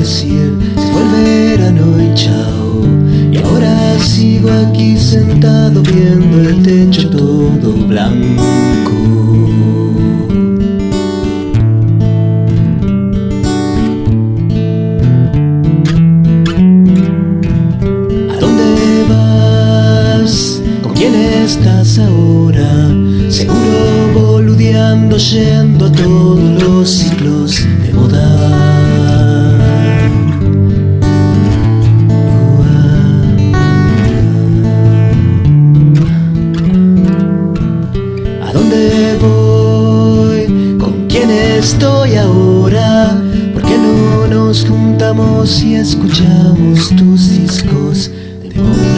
decir, se fue el verano y chao. Y ahora sigo aquí sentado viendo el techo todo blanco. ¿A dónde vas? ¿Con quién estás ahora? Seguro boludeando, yendo a todos los ciclos de moda. ¿A dónde voy? ¿Con quién estoy ahora? ¿Por qué no nos juntamos y escuchamos tus discos de moda?